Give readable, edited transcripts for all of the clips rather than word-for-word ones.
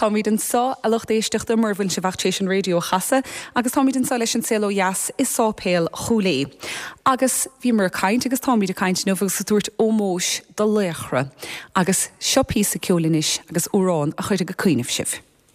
táid an sá a loch éisteachta mar bhain se bhachttééis an radio chasa, agus táid an sá leis an celo jas is sápéal cholé. Agus bhí mar caint agus táid a caint nófuil sa dúirt ómóis do léchra, agus siopí sa ceolainis agus órán a chuid a go cuiineh sibh.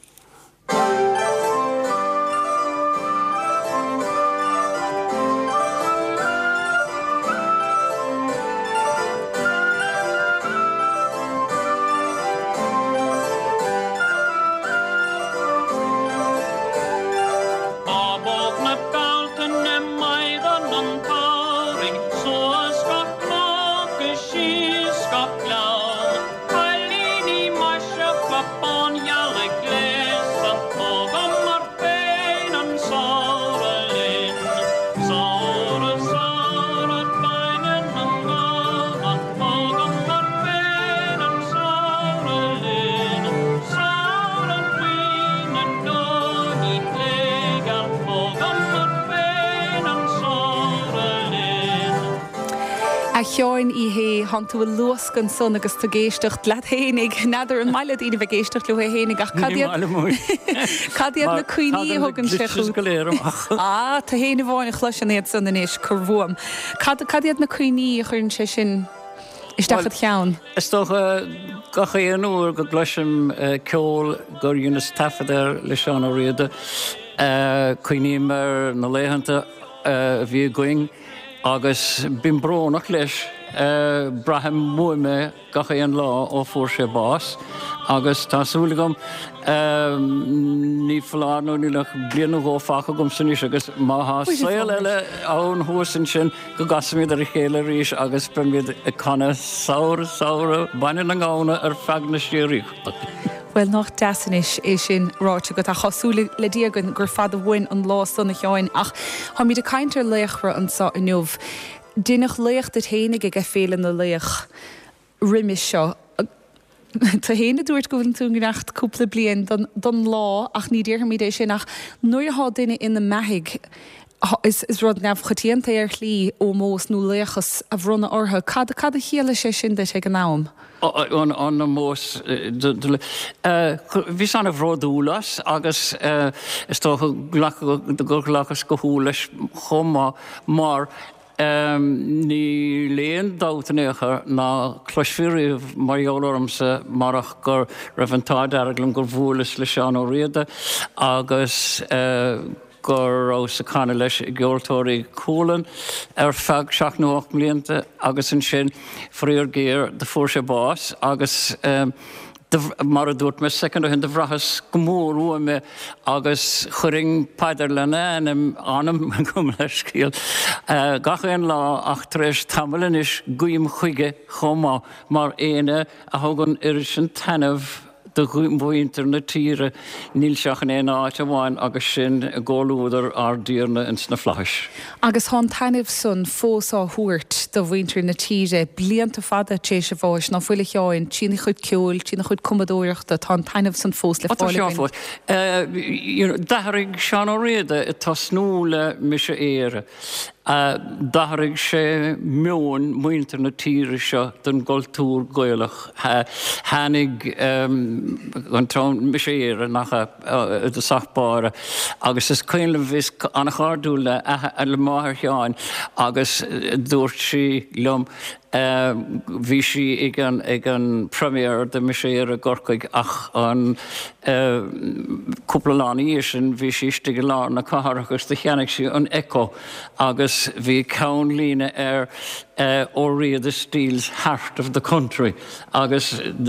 Cheáin í hé han tú luascan son agus tú géistecht leat hénig nadidir an maiile ína bheith géistecht le hénig ach cadiad na cuioine thugann sé Tá héna bháin chluisinéad san inis curmhuam. Cadiad na cuioine chun sé sin isteachchad cheann. Is tócha gacha éonúir go gluisim ceol gur dúnas tafadar le seán ó riada cuioine mar na léhananta bhí going agus bín brónach leis braham muime gacha an lá ó fuair sé bás agus tásúla gom ní fláánú ní le blianú go facha gom san agus má saoil eile ón thuasan sin go gasamíad ar chéile ríis agus bemid a canna saora baine an gána ar feagna siúí. Well nach deasanis é sin ráte go a chosúla le díagan gur fad a bhain an lá sanna cheáin ach ha míad a caiintear léachra an sa inniuh. Dinach léocht it hénig ag a félan na léach rimis seo. Tá héna dúirt go bhfuil tú gnacht cúpla blian don lá ach ní ddíortha míad é sin ach nuair a há duine ina meithig is rud nefchatíanta ar chlí ó mós nó léachas a bhronna ortha. Cad a chéala sé sin de sé go nám? An na mós bhí anna bhródúlas agus is tó gurlachas go húlas chomá mar ní léon dátanécha ná chluisfíoríomh marolalamsa marach gur raibhantáid airglam gur bhualas le seán ó riada agus gur ó sa canna leis i gceoltóirí cólan ar feadh 7-8 mblianta agus an sin fríor géir de fuair sé bás agus mar a dúirt me second hin de bhrachas go mór uaime agus churing paidir lena anam gom leis cíal. Gacha an lá ach treis tamilin is guim chuige chomá mar éine a thugann ir sin tanmh de bhuiintear na tíre níl seach an éana áit amháin agus sin ggóúidir ar díorna in sna flais. Agus há tainmh sun fós á thuirt do bhuiintear na tíre blianta fada tééis se bháis ná fuile cheáin tína chud ceúil, tína chud cumadóireachta tá tainmh sun fós le fáil. Dathraigh seán ó riada tá snúla mis éire. Dathraigh sé meoin muintear na tíre seo den goltúr goilech. Hánig an trán mis éire nach a sachbára agus is cuinle bhís anna chárdúla le máthir cheáin agus dúirt sí lom bhí sí ag an premier de mis éire gorcaig ach an cúpla lánaí sin bhí sí istigh lá na catharachas de cheannaigh sí an eco agus bhí cán lína ar ó riad Steele's Heart of the Country agus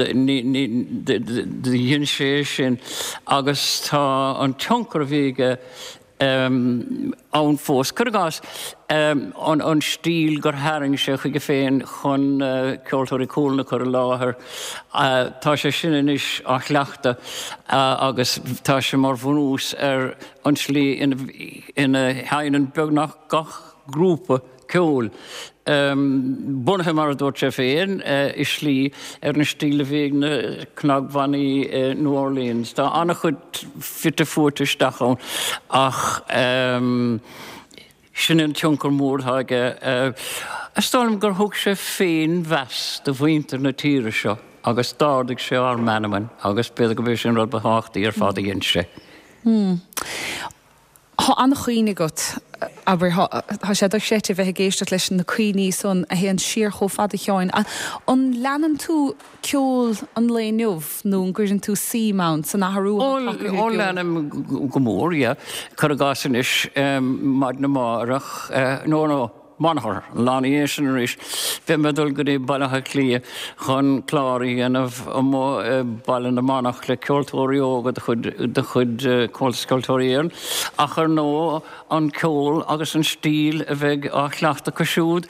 dhéon sé sin agus tá an tionchar bhíige ann fós. Curgás an stíl gur haring sé chuige féin chun ceoltóirí cúlna chur láthair. Tá sé sin inis á chleachta agus tá sé mar bhunús ar an slí ina haann beagnach gach grúpa ceol. Bunathe mar a dúirt sé féin is slí ar na stíle bhíagna cnaghaní New Orleans. Tá anna chud fitte fuairteach ach sin an tionchar mórthaige. Stáilm gur thug sé féin bheas do bhaintear na tíre seo agus dádig sé ar menaman, agus beidir go bhí sin rud beáchtaí ar fád dhéon sé. Tá an chuoine got aber tá sé do séte bheith géiste leis na cuioní son a héan siar cho fada teáin. An leanan tú ceol an léinmh nó gurn tú Seamount san nachrú. Ó lenam go mór, chu a gasan is maid na marach nó manhar lána sin éis bhí medul go dtí bailthe clia chun chláirí anamh mó bailin na manach le ceoltóirí óga de chud cóilscoiltóiríon a chur nó an ceol agus an stíl a bheith á chleachta cosisiúd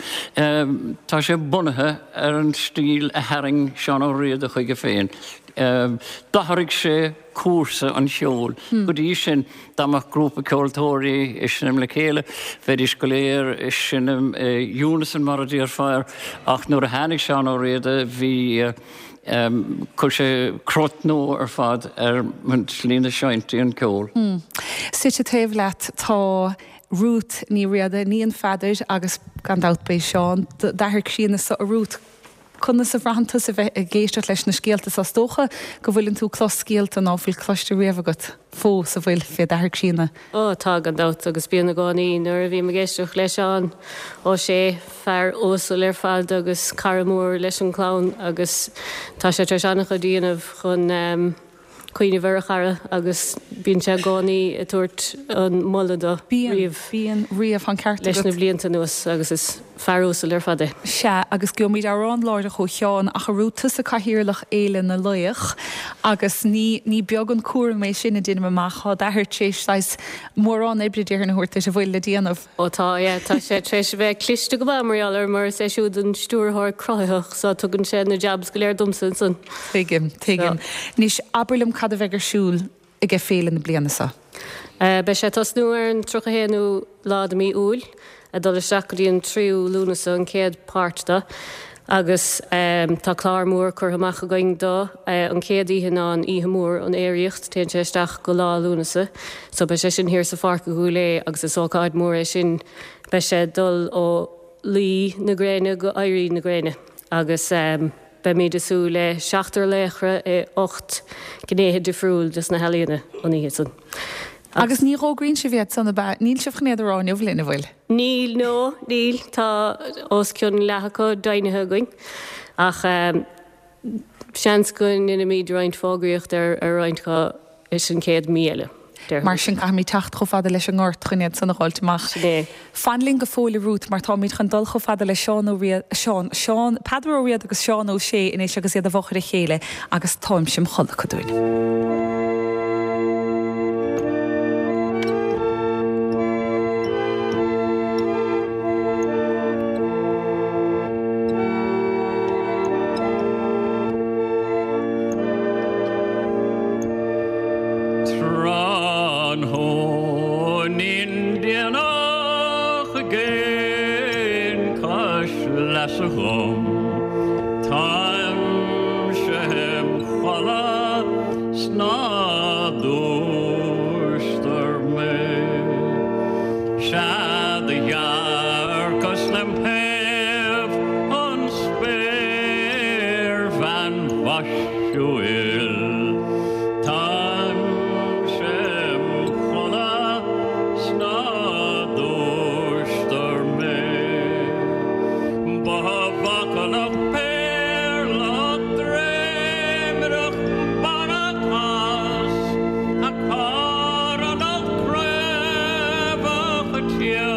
tá sé bunathe ar an stíl a herring seán ó riad a chuige féin. Dathraigh sé cuasa an seol. Go dtí sin dámach grúpa ceoltóirí is sinnim le chéile, bheith scoléir is sinnim Unison mar a dtíar fearr ach nuair a tháinig seán ó riada bhí chuir sé crot nó ar fad ar lína seintaí an ceol. Suite taobh leat tá rút ní riada níon fadar agus gan dat bé seán dathir sína sa rút chuna sa bhrananta sa bheith a géisteach leis na scéalta sa tócha go bhfuiln tú clós scéalta ná bhfuil cloiste riamh agat fós a bhfuil fé dathir sína. Tá an dat agus bíonna gáí nuair a bhí me géisteach leis an ó sé fear ósúil ar fad agus caramór leis an clán agus tá sé tre annach a díanamh chun cuoine bhar agus bíon sé gáí a tuairt an molla Bíon riamh an ceart leis na blianta nuas agus is fearósúil ar fada. Se agus go míid arán láir a chu teán a churútas a caihirirlach éile na luoch agus ní beag an cuara mééis sinna duine amachá dethir tééis mórrán ébridir na thuirta a bhfuil le díanamh. Tá sé trééis bheith cliste go bhmarir mar sé siúd an stúrthir croitheach sa tugann sé na jobs go léir dumsan san. Tuigim. Níos aberlim cad a bheith siúil i g féile na blianasa. Be sé tas nuair an trocha héanú láda mí úil a dul seachaíon tríú lúnasa an céad páirta agus tá chlár mór chur amach a going dó an céad íhan an ihe mór an éireocht té séisteach go lá lúnasa, so be sé sin hir sa farca gúlé agus is sóáid mór é sin be sé dul ó lí na gréine go éirí na gréine agus be míad asú le 16 léchre 8 gnéthe difriúil dus na helíonna an ihe san. Agus ní rógrinn se bhéad sanna ba níl sih néidirrán ó bhlína bhfuil. Níl tá os ciún lecha dainethe going ach seans gon ina míad roiint fágraíocht ar roiintcha is an céad míle. Mar sin ga mí tacht go fada leis an gáirt chuinead sanna háilteach. Fanling go fóla rút mar tá míid chun dul go fada le Seán Pedro riad agus Seán ó sé in éis agus iad a bhachar a chéile agus táim sim chola go dúin. Yeah.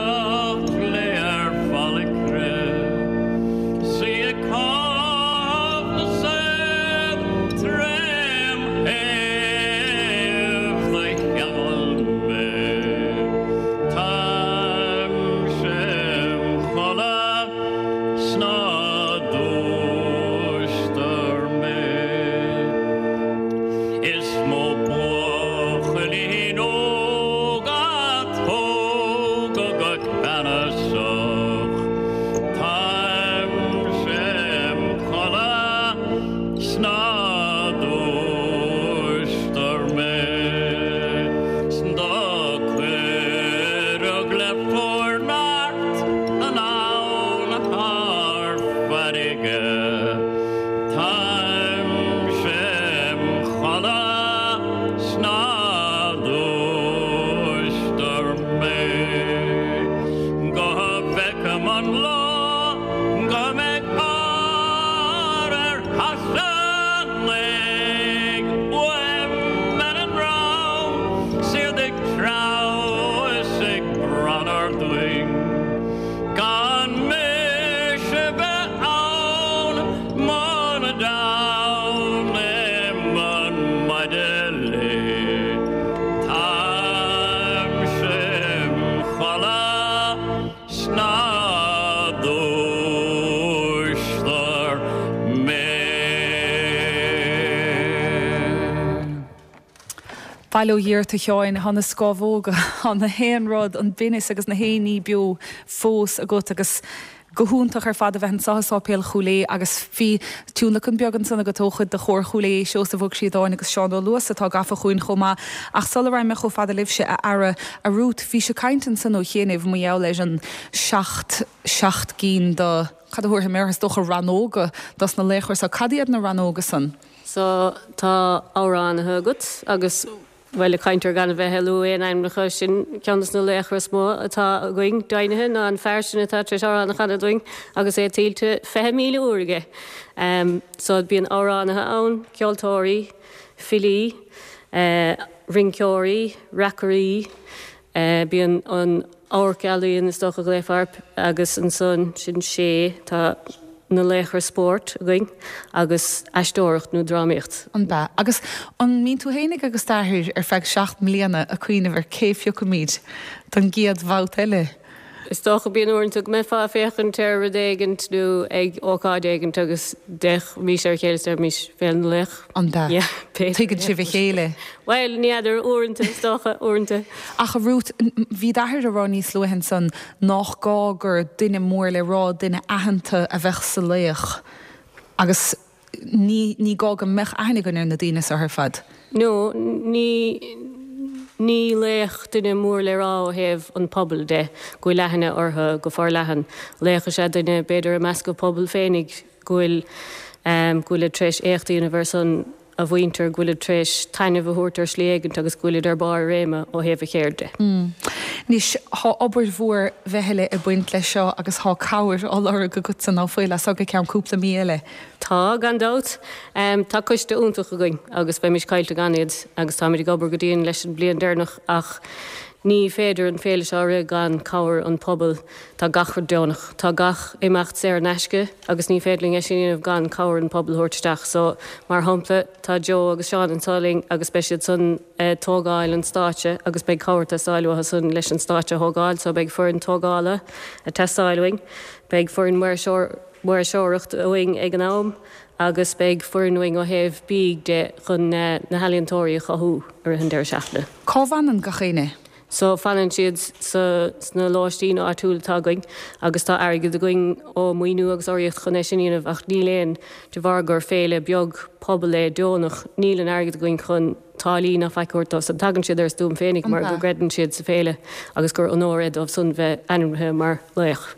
bailóhéir a teáin hána scábhóga an na héanrád an binis agus na héí bio fós a go agus gohúntaach ar fad a bheith sápéal cholé agus fi túúna chun beaggan sanna go tóchad de chóir cholé seo a bhg si dáin agus seán luas atá gafa chuún chomá ach sal raim me cho fada libse a rút hí se caiintan san ó chéanamh mu eall leis an 6 cín do cadúir méras docha ranóga das na léchir sa cadíad na ranóga san. So tá árán thugat agus bhfuil caiintear gan bheith heú aimimnacha sin ceannas na léchar smó atá going dainethe ná an fearsin atá tre áránna chana doing agus é tíilte 5 míle uairige. So bí an áránathe ann, ceoltóirí, filí, ringceoirí, racarí, bí an ácealaíon is stocha gléfarp agus an son sin sé tá na léchar sport going agus eistóireacht nó drámaíocht. An ba agus an mín tú hénig agus táthir ar feag 6 mbliana a cuioineh ar céifio go míid don giad bhát eile. Is tócha bíon uintach me fá féchan teir dégant nó ag ócádégant agus 10 mís ar chéile ar mís féan lech. An da. Tuigeann si bheith chéile. Weil níidir uanta tócha uanta. Ach a rút bhí dathir a rá níos luhan san nach gágur duine mór le rá duine ahananta a bheith sa léoch agus ní gága mech aithnig ar na daine sa th fad. No, ní léch duine mór le rá héamh an pobl de go lehanna ortha go far lehan. Lécha sé duine beidir a meas go pobl féinnig goil le treis éachtaíonna bhar a bhainter goile treis taineh thuirtar sléigent agus goile ar bar réime ó héh chéirde. Nís há obair mhór bheithile a buint le seo agus há cabhair álar go gut san áfuil so go ceam cúpla míle. Tá gan dát tá cuiste úntaach going agus be mis caiilteganiad agus tá mé gobar go dtíon leis an blion dénach ach ní féidir an féile seáire gan cabhair an pobl tá gachar deonnach. Tá gach éimecht sé ar neisce agus ní féidling é sinanamh gan cabhair an pobl thuirteach so mar hampla tá Jo agus Seán an táling agus beisiad san tógáil an státe agus beag cabhairta sáilúthe san leis an státe thógáil so beag fuair an tógála a testáilúing beag fuair an mar seoireacht uing ag an am agus beag fuairnúing ó héamh bíg de chun na healaíontóirí chathú ar an deir seachna. Cá bhanan go chéine? So fannin siad sna láistín á túúlatá going agus tá airgad a going ó muoinú agus áíocht chuné sinanamh ach níléon de bhar gur féle beag pobl le deonnach níl an airgad a going chun tálíí na feicúirtá san tagann siad ar stúm féinnig mar go gredan siad sa féile agus gur an óréad ó sun bheith animthe mar léich.